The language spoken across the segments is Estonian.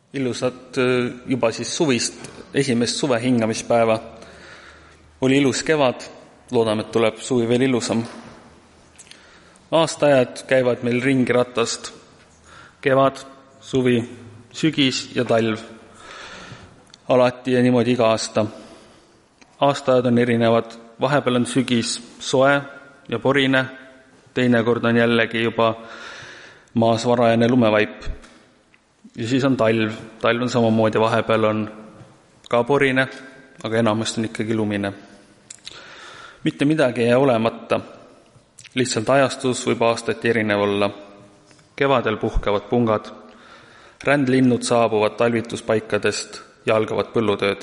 Ilusat juba siis suvist, esimest suve hingamispäeva. Oli ilus kevad, loodame, et tuleb suvi veel ilusam. Aastaajad käivad meil ringi ratast. Kevad, suvi, sügis ja talv. Alati ja niimoodi iga aasta. Aastaajad on erinevad, vahepeal on sügis soe ja porine, teinekord on jällegi juba maas varajane lumevaip. Ja siis on talv. Talv on samamoodi, vahepeal on ka porine, aga enamasti on ikkagi lumine. Mitte midagi ei jää olemata. Lihtsalt ajastus võib aastati erinev olla. Kevadel puhkevad pungad. Rändlinnud saabuvad talvituspaikadest ja algavad põllutööd.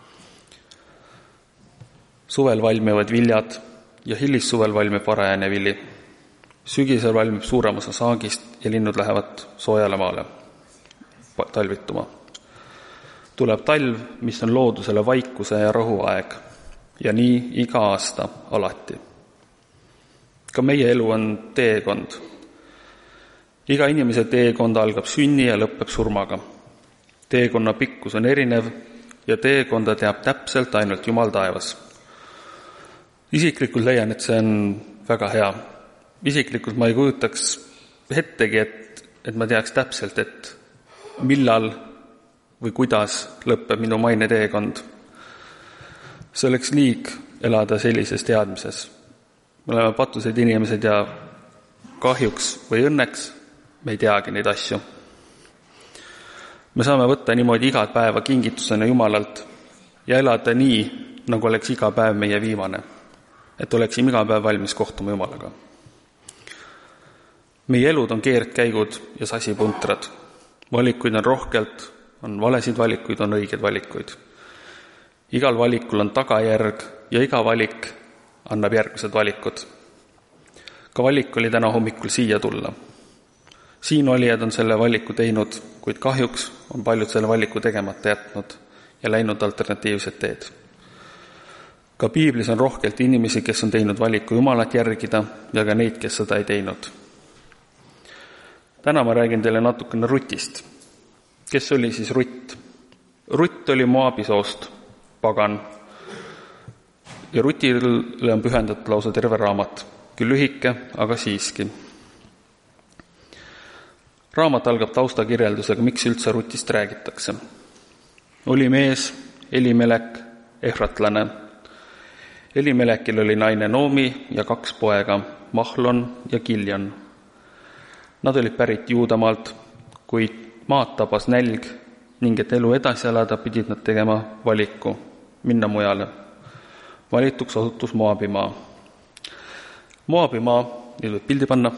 Suvel valmivad viljad ja hilissuvel valmib varajane vili. Sügisel valmib suurem osa saagist ja linnud lähevad soojale maale talvituma. Tuleb talv, mis on loodusele vaikuse ja rahuaeg. Ja nii iga aasta alati. Ka meie elu on teekond. Iga inimese teekond algab sünni ja lõpeb surmaga. Teekonna pikkus on erinev ja teekonda teab täpselt ainult Jumal taevas. Isiklikult leian, et see on väga hea. Isiklikult ma ei kujutaks hettegi, et ma teaks täpselt, et millal või kuidas lõpeb minu maine teekond. See oleks liig elada sellises teadmises. Me oleme patused inimesed ja kahjuks või õnneks me ei teagi neid asju. Me saame võtta niimoodi iga päeva kingitusena Jumalalt ja elada nii, nagu oleks iga päev meie viimane. Et oleksime iga päev valmis kohtuma Jumalaga. Meie elud on keerdkäigud ja sasipuntrad. Valikuid on rohkelt, on valesid valikuid, on õiged valikuid. Igal valikul on tagajärg ja iga valik annab järgmised valikud. Ka valik oli täna hommikul siia tulla. Siin olijad on selle valiku teinud, kuid kahjuks on paljud selle valiku tegemata jätnud ja läinud alternatiivsed teed. Ka piiblis on rohkelt inimesi, kes on teinud valiku Jumalat järgida ja ka neid, kes seda ei teinud. Täna ma räägin teile natukene Rutist. Kes oli siis Rutt? Rutt oli Moabi soost, pagan. Ja Rutile on pühendatud lausa terve raamat. Küll lühike, aga siiski. Raamat algab taustakirjeldusega, miks üldse Rutist räägitakse. Oli mees, Elimelek, ehratlane. Elimelekil oli naine Noomi ja 2 poega, Mahlon ja Kiljon. Nad olid pärit Juudamaalt, kuid maad tabas nälg ning et elu edasi elada pidid nad tegema valiku, minna mujale. Valituks osutus Moabi maa. Moabi maa, nüüd võib pildi panna.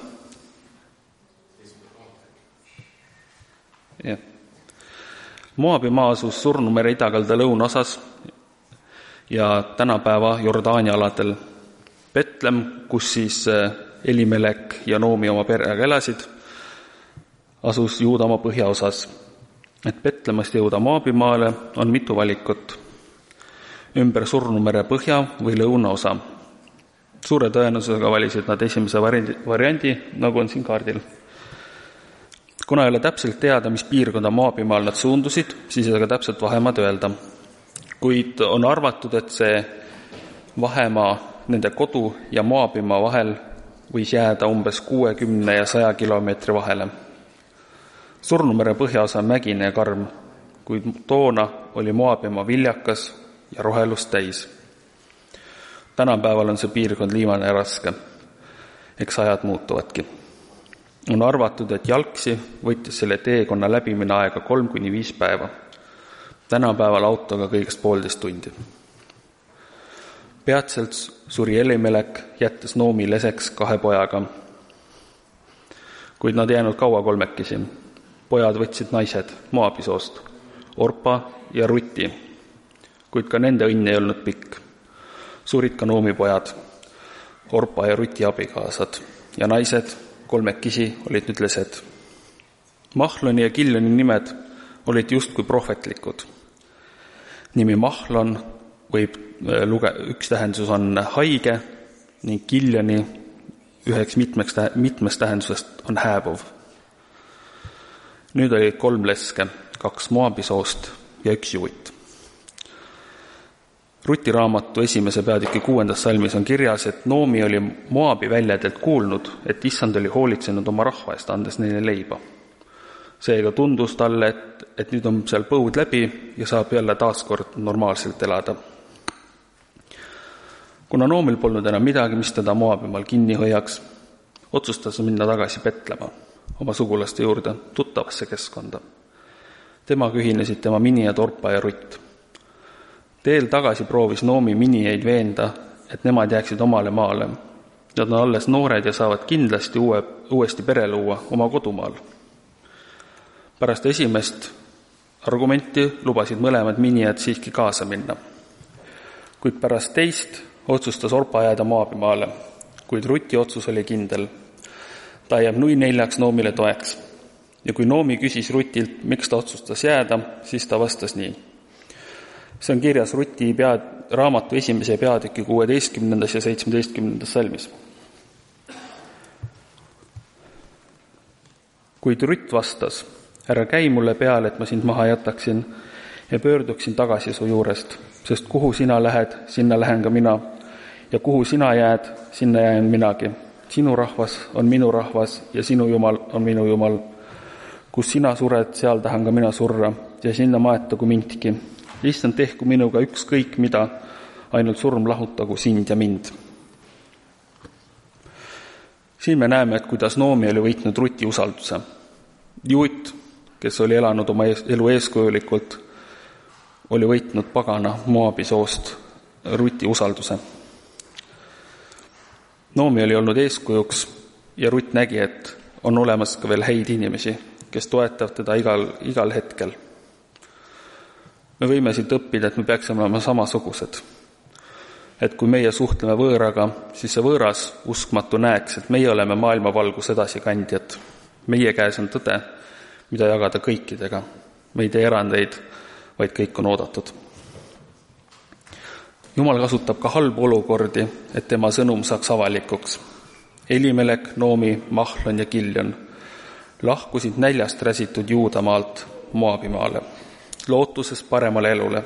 Ja. Moabi maa asus Surnumere idakalda lõunaosas ja tänapäeva Jordaania aladel. Betlem, kus siis Elimelek ja Noomi oma perega elasid, asus Juudamaa põhjaosas. Et Betlemast jõuda Moabi maale on mitu valikut. Ümber Surnumere põhja või lõunaosa. Suure tõenäosusega valisid nad esimese variandi, nagu on siin kaardil. Kuna ei ole täpselt teada, mis piirkonda Moabi maal nad suundusid, siis ei saa ka täpselt vahemaad öelda. Kuid on arvatud, et see vahemaa nende kodu ja Moabi maa vahel võis jääda umbes 60 ja 100 kilomeetri vahele. Surnumere põhjaosa on mägine ja karm, kuid toona oli Moabi maa viljakas ja rohelust täis. Tänapäeval on see piirkond liimane ja raske. Eks ajad muutuvadki. On arvatud, et jalgsi võttis selle teekonna läbimine aega 3-5 päeva. Tänapäeval autoga kõigest 1,5 tundi. Peatselt suri Elimelek, jättes Noomi leseks 2 pojaga. Kuid nad jäänud kaua kolmekesi. Pojad võtsid naised Moabi soost, Orpa ja Ruti, kuid ka nende õnn ei olnud pikk. Surid ka Noomi pojad, Orpa ja Ruti abikaasad ja naised 3 olid nüüd lesed. Mahloni ja Kiljoni nimed olid justkui prohvetlikud. Nimi Mahlon üks tähendus on haige ning Kiljoni üheks mitmest tähendusest on hääbuv. Nüüd oli 3 leske, 2 Moabi soost ja 1 juut. Ruti raamatu 1. peatüki 6. salmis on kirjas, et Noomi oli Moabi väljadelt kuulnud, et issand oli hoolitsenud oma rahva eest, andes neile leiba. Seega tundus talle, et nüüd on seal põud läbi ja saab jälle taaskord normaalselt elada. Kuna Noomil polnud enam midagi, mis teda Moabimaal kinni hoiaks, otsustas minna tagasi Betlema, oma sugulaste juurde, tuttavasse keskkonda. Temaga ühinesid tema minijad Orpa ja Rutt. Teel tagasi proovis Noomi minijaid veenda, et nemad jääksid omale maale. Nad on alles noored ja saavad kindlasti uuesti pere luua oma kodumaal. Pärast esimest argumenti lubasid mõlemad minijad siiski kaasa minna. Kuid pärast teist otsustas Orpa jääda Moabimaale, kuid Ruti otsus oli kindel. Ta jääb nui 4 Noomile toeks. Ja kui Noomi küsis Rutilt, miks ta otsustas jääda, siis ta vastas nii. See on kirjas Ruti raamatu 1. peatüki 16. ja 17. salmis. Kuid Rutt vastas, ära käi mulle peale, et ma sind maha jätaksin ja pöörduksin tagasi su juurest, sest kuhu sina lähed, sinna lähen ka mina, ja kuhu sina jääd, sinna jään minagi. Sinu rahvas on minu rahvas ja sinu Jumal on minu Jumal. Kus sina sured, seal tahan ka mina surra ja sinna maetagu mindki. Issand, tehku minuga ükskõik mida, ainult surm lahutagu sind ja mind. Siin me näeme, et kuidas Noomi oli võitnud Ruti usalduse. Juut, kes oli elanud oma elu eeskujulikult, oli võitnud pagana Moabi soost Ruti usalduse. Noomi oli olnud eeskujuks ja Rutt nägi, et on olemas ka veel häid inimesi, kes toetavad teda igal hetkel. Me võime siit õppida, et me peaksime olema samasugused. Et kui meie suhtleme võõraga, siis see võõras uskmatu näeks, et meie oleme maailmavalgus edasikandjad. Meie käes on tõde, mida jagada kõikidega. Me ei tee erandeid, vaid kõik on oodatud. Jumal kasutab ka halbu olukordi, et tema sõnum saaks avalikuks. Elimelek, Noomi, Mahlon ja Kiljon lahkusid näljast räsitud Juudamaalt Moabimaale, lootuses paremale elule.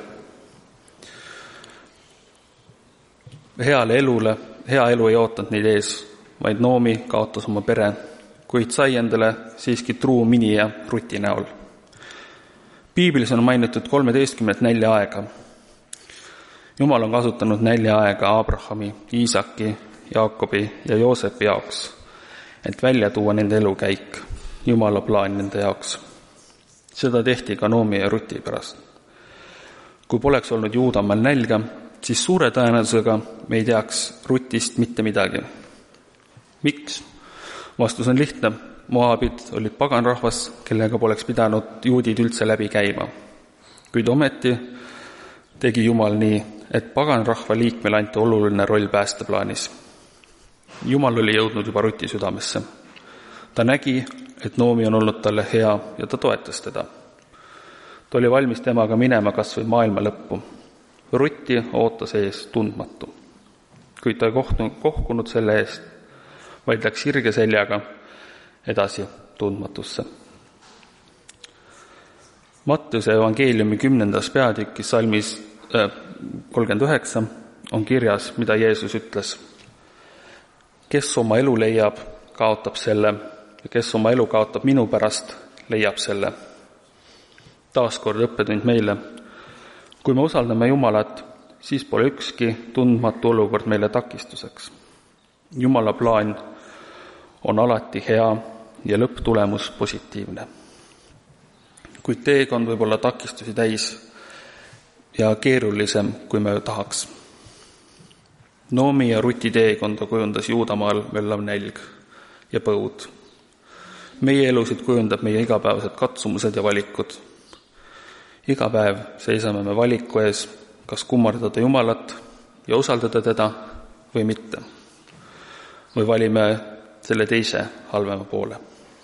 Hea elu ei ootanud neid ees, vaid Noomi kaotas oma pere, kuid sai endale siiski truu minija Ruti näol. Piiblis on mainitud 13 nälja-aega. Jumal on kasutanud nälja-aega Abrahami, Iisaki, Jaakobi ja Joosepi jaoks, et välja tuua nende elukäik, Jumala plaan nende jaoks. Seda tehti ka Noomi ja Ruti pärast. Kui poleks olnud Juudamaal nälga, siis suure tõenäosusega me ei teaks Rutist mitte midagi. Miks? Vastus on lihtne. Moabid olid paganrahvas, kellega poleks pidanud juudid üldse läbi käima. Kuid ometi tegi Jumal nii, et paganrahva liikmel anti oluline roll päästeplaanis. Jumal oli jõudnud juba Ruti südamesse. Ta nägi, et Noomi on olnud talle hea ja ta toetas teda. Ta oli valmis temaga minema kas või maailma lõppu. Rutti ootas ees tundmatu. Kuid ta ei kohkunud selle eest, vaid läks sirge seljaga edasi tundmatusse. Matteuse evangeeliumi 10. peatükis salmis 39 on kirjas, mida Jeesus ütles. Kes oma elu leiab, kaotab selle, ja kes oma elu kaotab minu pärast, leiab selle. Taaskord õppetund meile. Kui me usaldame Jumalat, siis pole ükski tundmatu olukord meile takistuseks. Jumala plaan on alati hea ja lõpptulemus positiivne. Kuid teekond võib olla takistusi täis ja keerulisem, kui me tahaks. Noomi ja Ruti teekonda kujundas Juudamaal vellav nälg ja põud. Meie elusid kujundab meie igapäevased katsumused ja valikud. Iga päev seisame me valiku ees, kas kummardada Jumalat ja usaldada teda või mitte. Või valime selle teise halvema poole.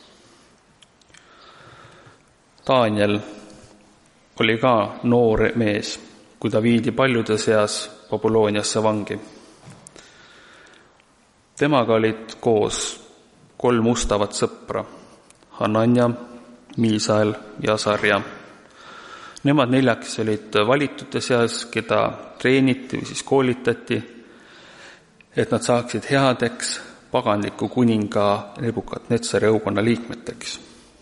Daniel oli ka noor mees, kui ta viidi paljude seas Babyloniasse vangi. Temaga olid koos 3 ustavat sõpra, Hananja, Miisael ja Asarja, Nemad neljaks olid valitute seas, keda treeniti või siis koolitati, et nad saaksid headeks paganliku kuninga Nebukadnetsari õukonna liikmeteks.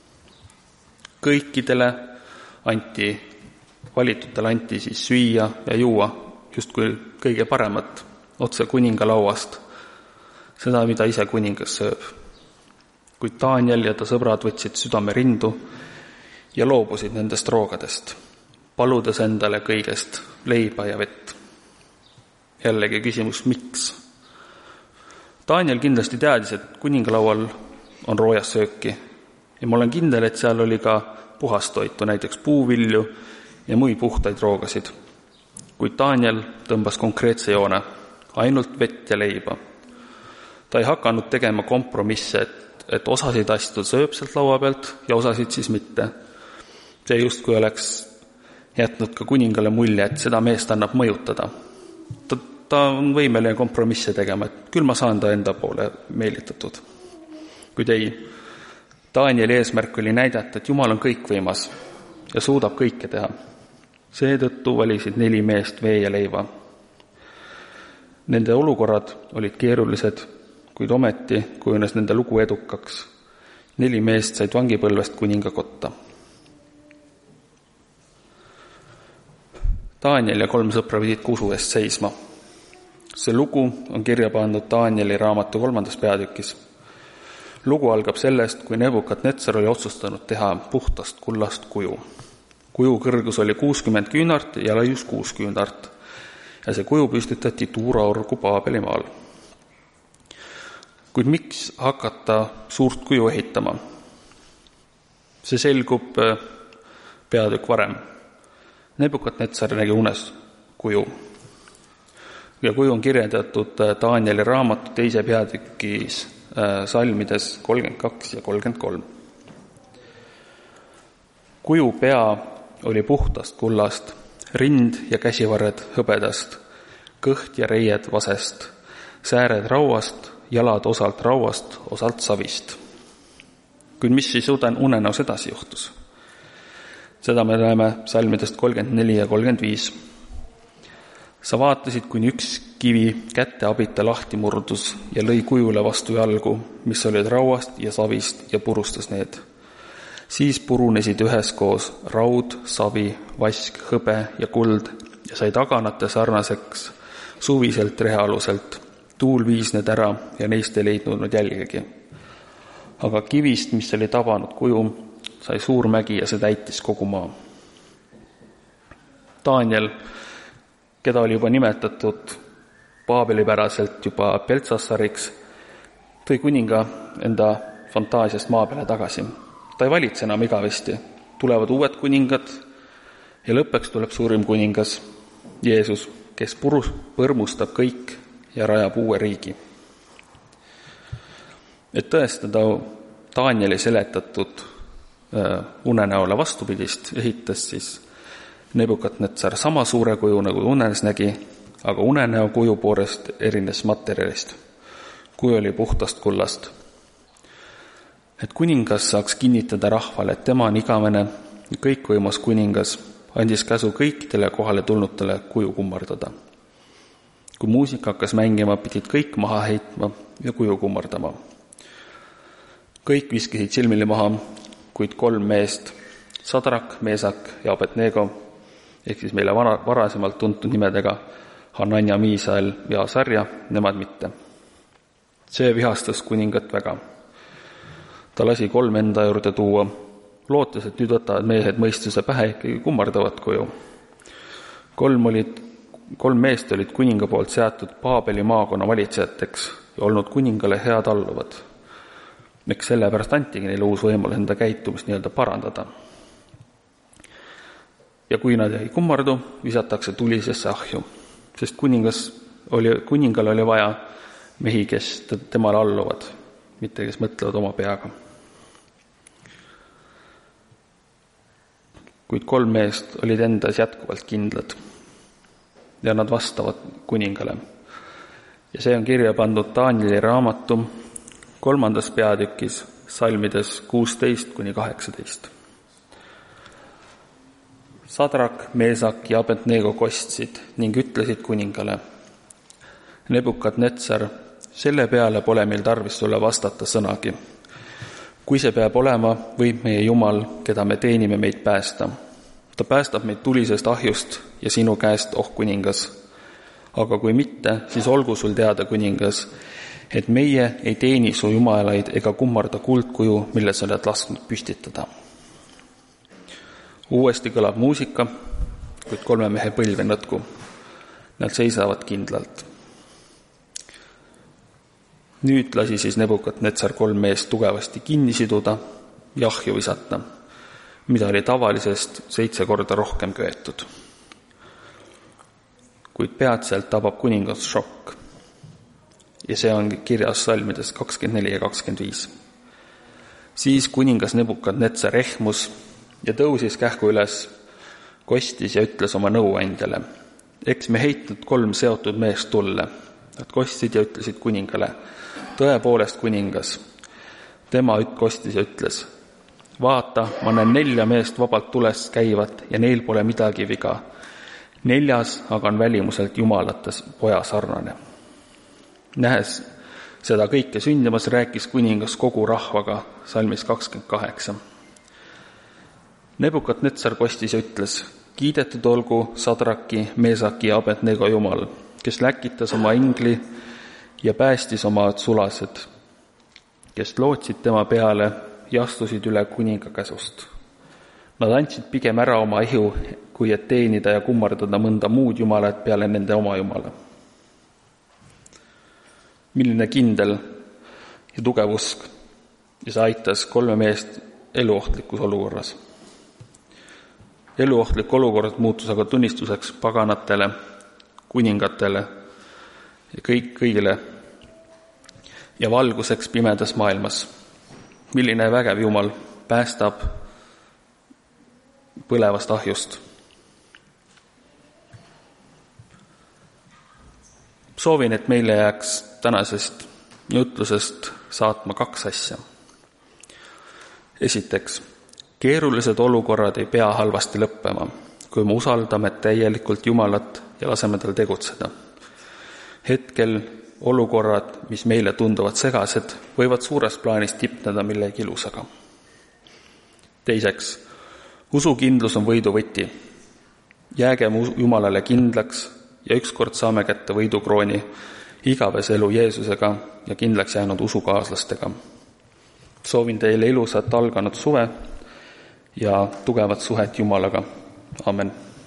Valitutele anti siis süüa ja juua justkui kõige paremat otse kuninga lauast, seda, mida ise kuningas sööb. Kuid Daniel ja ta sõbrad võtsid südame rindu ja loobusid nendest roogadest, paludes endale kõigest leiba ja vett. Jällegi küsimus, miks? Daniel kindlasti teadis, et kuningalaual on roojas sööki ja ma olen kindel, et seal oli ka puhastoitu, näiteks puuvilju ja muid puhtaid roogasid. Kuid Daniel tõmbas konkreetse joone, ainult vett ja leiba. Ta ei hakanud tegema kompromisse, et osasid asju sööb sealt laua pealt ja osasid siis mitte. See justkui oleks jätnud ka kuningale mulje, et seda meest annab mõjutada. Ta on võimeline kompromisse tegema, et küll ma saan ta enda poole meelitatud. Kuid ei, Danieli eesmärk oli näidata, et Jumal on kõikvõimas ja suudab kõike teha. Seetõttu valisid 4 meest vee ja leiva. Nende olukorrad olid keerulised, kuid ometi kujunes nende lugu edukaks. 4 meest said vangipõlvest kuninga kotta. Daniel ja 3 sõpra pidid kusu eest seisma. See lugu on kirja pandud Danieli raamatu 3. peatükis. Lugu algab sellest, kui Nebukadnetsar oli otsustanud teha puhtast kullast kuju. Kuju kõrgus oli 60 küünart ja laius 6 küünart ja see kuju püstitati Tuuraorgu Paabelimaal. Kuid miks hakata suurt kuju ehitama? See selgub peatükk varem. Nebukadnetsar nägi unes kuju. Ja kuju on kirjeldatud Danieli raamatu 2. peatükis salmides 32 ja 33. Kuju pea oli puhtast kullast, rind ja käsivarred hõbedast, kõht ja reied vasest, sääred rauast, jalad osalt rauast, osalt savist. Kuid mis siis unenäos edasi juhtus? Seda me näeme salmidest 34 ja 35. Sa vaatasid, kuni üks kivi käte abita lahti murdus ja lõi kujule vastu jalgu, mis olid rauast ja savist ja purustas need. Siis purunesid üheskoos raud, savi, vask, hõbe ja kuld ja sai taganate sarnaseks suviselt rehealuselt. Tuul viis need ära ja neist ei leidnud jälgegi. Aga kivist, mis oli tabanud kuju, sai suur mägi ja see täitis kogu maa. Daniel, keda oli juba nimetatud paabelipäraselt juba Beltsassariks, tõi kuninga enda fantaasiast maa peale tagasi. Ta ei valitse enam igavesti. Tulevad uued kuningad ja lõppeks tuleb suurim kuningas, Jeesus, kes põrmustab kõik ja rajab uue riigi. Et tõestada Danieli seletatud unenäole vastupidist, ehitas siis Nebukadnetsar sama suure kuju, nagu unes nägi, aga unenäo kuju poolest erines materjalist. Kuju oli puhtast kullast. Et kuningas saaks kinnitada rahvale, et tema on igavene ja kõikvõimas kuningas, andis käsu kõikidele kohale tulnutele kuju kummardada. Kui muusika hakkas mängima, pidid kõik maha heitma ja kuju kummardama. Kõik viskisid silmili maha, kuid 3 meest, Sadrak, Meesak ja Abednego, ehk siis meile varasemalt tuntud nimedega Hanania, Miisael ja Asarja, nemad mitte. See vihastas kuningat väga. Ta lasi 3 enda juurde tuua, lootes, et nüüd võtavad mehed mõistuse pähe ikkagi kummardavat kuju. 3 meest olid kuninga poolt seatud Paabeli maakonna valitsejateks ja olnud kuningale head alluvad. Eks sellepärast antigi neile uus võimalus enda käitumist nii-öelda parandada. Ja kui nad ei kummardu, visatakse tulisesse ahju, sest kuningal oli vaja mehi, kes temale alluvad, mitte kes mõtlevad oma peaga. Kuid 3 meest olid endas jätkuvalt kindlad ja nad vastavad kuningale. Ja see on kirja pandud Danieli raamatu 3. peatükis salmides 16-18. Sadrak, Meesak ja Abednego kostsid ning ütlesid kuningale: Nebukadnetsar, selle peale pole meil tarvis sulle vastata sõnagi. Kui see peab olema, võib meie Jumal, keda me teenime, meid päästa. Ta päästab meid tulisest ahjust ja sinu käest, kuningas. Aga kui mitte, siis olgu sul teada, kuningas, et meie ei teeni su jumalaid ega kummarda kuldkuju, mille sa oled lasknud püstitada. Uuesti kõlab muusika, kuid 3 mehe põlv ei nõtku. Nad seisavad kindlalt. Nüüd lasi siis Nebukadnetsar 3 meest tugevasti kinni siduda ja ahju visata, mida oli tavalisest 7 korda rohkem köetud. Kuid peatselt tabab kuningas šokk. Ja see on kirjas salmides 24 ja 25. Siis kuningas Nebukadnetsar ehmus ja tõusis kähku üles, kostis ja ütles oma nõuandjale: eks me heitnud 3 seotud meest tulle. Nad kostsid ja ütlesid kuningale: tõepoolest, kuningas. Tema kostis ja ütles: vaata, ma näen 4 meest vabalt tulest käivat ja neil pole midagi viga. 4 aga on välimuselt jumalates poja sarnane. Nähes seda kõike sündimas, rääkis kuningas kogu rahvaga, salmis 28. Nebukadnetsar kostis ja ütles: kiidetud olgu Sadraki, Meesaki ja Abednego Jumal, kes läkitas oma ingli ja päästis oma sulased, kes lootsid tema peale ja astusid üle kuninga käsust. Nad andsid pigem ära oma ihu, kui et teenida ja kummardada mõnda muud jumalat peale nende oma jumala. Milline kindel ja tugev usk, ja see aitas 3 meest eluohtlikus olukorras. Eluohtlik olukord muutus aga tunnistuseks paganatele, kuningatele ja kõigile ja valguseks pimedas maailmas. Milline vägev Jumal päästab põlevast ahjust. Soovin, et meile jääks tänasest jutlusest saatma 2 asja. Esiteks, keerulised olukorrad ei pea halvasti lõppema, kui me usaldame täielikult Jumalat ja laseme tal tegutseda. Hetkel olukorrad, mis meile tunduvad segased, võivad suures plaanis tipneda millegi ilusaga. Teiseks, usukindlus on võidu võti. Jäägem Jumalale kindlaks ja ükskord saame kätte võidukrooni igavese elu Jeesusega ja kindlaks jäänud usukaaslastega. Soovin teile ilusat alganud suve ja tugevat suhet Jumalaga. Amen.